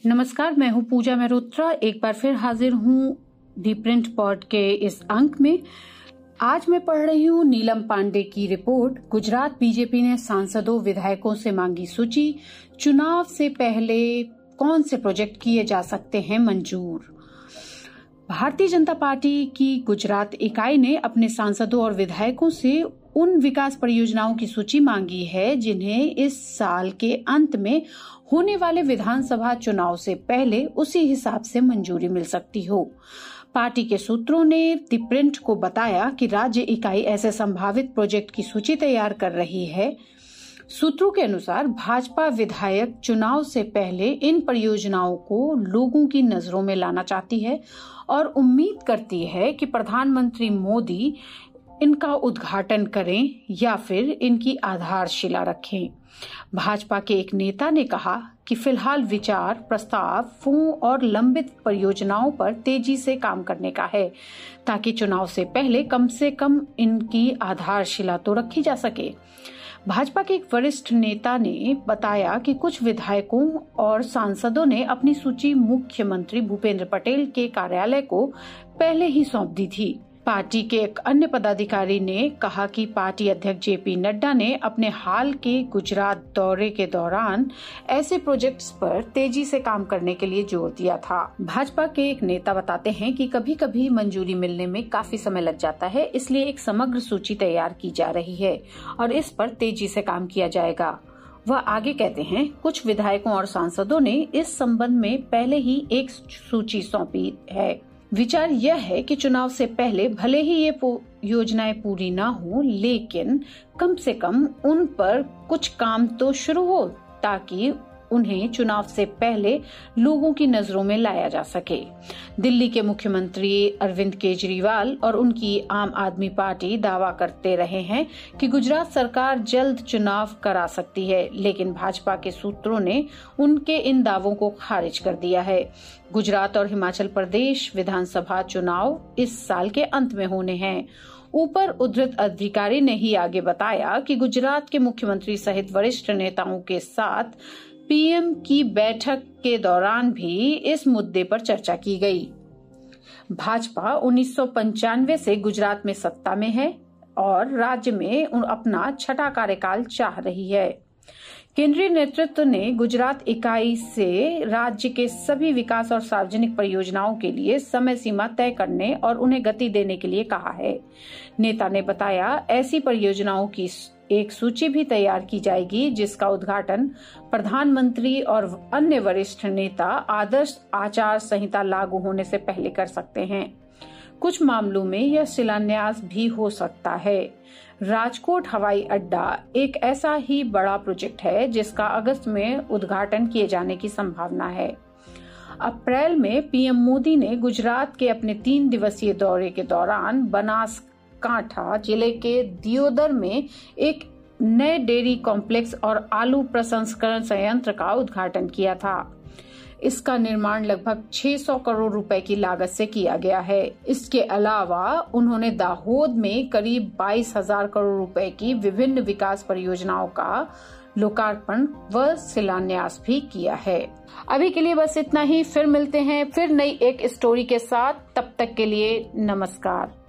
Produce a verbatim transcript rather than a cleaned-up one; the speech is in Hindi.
नमस्कार, मैं हूं पूजा मेहरोत्रा। एक बार फिर हाजिर हूं दी प्रिंट पॉड के इस अंक में। आज मैं पढ़ रही हूं नीलम पांडे की रिपोर्ट। गुजरात बीजेपी ने सांसदों विधायकों से मांगी सूची, चुनाव से पहले कौन से प्रोजेक्ट किए जा सकते हैं मंजूर। भारतीय जनता पार्टी की गुजरात इकाई ने अपने सांसदों और विधायकों से उन विकास परियोजनाओं की सूची मांगी है जिन्हें इस साल के अंत में होने वाले विधानसभा चुनाव से पहले उसी हिसाब से मंजूरी मिल सकती हो। पार्टी के सूत्रों ने दी प्रिंट को बताया कि राज्य इकाई ऐसे संभावित प्रोजेक्ट की सूची तैयार कर रही है। सूत्रों के अनुसार भाजपा विधायक चुनाव से पहले इन परियोजनाओं को लोगों की नजरों में लाना चाहती है और उम्मीद करती है कि प्रधानमंत्री मोदी इनका उद्घाटन करें या फिर इनकी आधारशिला रखें। भाजपा के एक नेता ने कहा कि फिलहाल विचार प्रस्तावों और लंबित परियोजनाओं पर तेजी से काम करने का है ताकि चुनाव से पहले कम से कम इनकी आधारशिला तो रखी जा सके। भाजपा के एक वरिष्ठ नेता ने बताया कि कुछ विधायकों और सांसदों ने अपनी सूची मुख्यमंत्री भूपेंद्र पटेल के कार्यालय को पहले ही सौंप दी थी। पार्टी के एक अन्य पदाधिकारी ने कहा कि पार्टी अध्यक्ष जेपी नड्डा ने अपने हाल के गुजरात दौरे के दौरान ऐसे प्रोजेक्ट्स पर तेजी से काम करने के लिए जोर दिया था। भाजपा के एक नेता बताते हैं कि कभी कभी मंजूरी मिलने में काफी समय लग जाता है, इसलिए एक समग्र सूची तैयार की जा रही है और इस पर तेजी से काम किया जाएगा। वह आगे कहते हैं, कुछ विधायकों और सांसदों ने इस संबंध में पहले ही एक सूची सौंपी है। विचार यह है कि चुनाव से पहले भले ही ये योजनाएं पूरी ना हो, लेकिन कम से कम उन पर कुछ काम तो शुरू हो ताकि उन्हें चुनाव से पहले लोगों की नजरों में लाया जा सके। दिल्ली के मुख्यमंत्री अरविंद केजरीवाल और उनकी आम आदमी पार्टी दावा करते रहे हैं कि गुजरात सरकार जल्द चुनाव करा सकती है, लेकिन भाजपा के सूत्रों ने उनके इन दावों को खारिज कर दिया है। गुजरात और हिमाचल प्रदेश विधानसभा चुनाव इस साल के अंत में होने हैं। ऊपर उद्धृत अधिकारी ने ही आगे बताया कि गुजरात के मुख्यमंत्री सहित वरिष्ठ नेताओं के साथ पीएम की बैठक के दौरान भी इस मुद्दे पर चर्चा की गई। भाजपा उन्नीस सौ पंचानवे से गुजरात में सत्ता में है और राज्य में अपना छठा कार्यकाल चाह रही है। केंद्रीय नेतृत्व ने गुजरात इकाई से राज्य के सभी विकास और सार्वजनिक परियोजनाओं के लिए समय सीमा तय करने और उन्हें गति देने के लिए कहा है। नेता ने बताया, ऐसी परियोजनाओं की एक सूची भी तैयार की जाएगी जिसका उद्घाटन प्रधानमंत्री और अन्य वरिष्ठ नेता आदर्श आचार संहिता लागू होने से पहले कर सकते हैं। कुछ मामलों में यह शिलान्यास भी हो सकता है। राजकोट हवाई अड्डा एक ऐसा ही बड़ा प्रोजेक्ट है जिसका अगस्त में उद्घाटन किए जाने की संभावना है। अप्रैल में पीएम मोदी ने गुजरात के अपने तीन दिवसीय दौरे के दौरान बनासकांठा जिले के दियोदर में एक नए डेयरी कॉम्प्लेक्स और आलू प्रसंस्करण संयंत्र का उद्घाटन किया था। इसका निर्माण लगभग छह सौ करोड़ रुपए की लागत से किया गया है। इसके अलावा उन्होंने दाहोद में करीब बाईस हजार करोड़ रुपए की विभिन्न विकास परियोजनाओं का लोकार्पण व शिलान्यास भी किया है। अभी के लिए बस इतना ही। फिर मिलते हैं फिर नई एक स्टोरी के साथ। तब तक के लिए नमस्कार।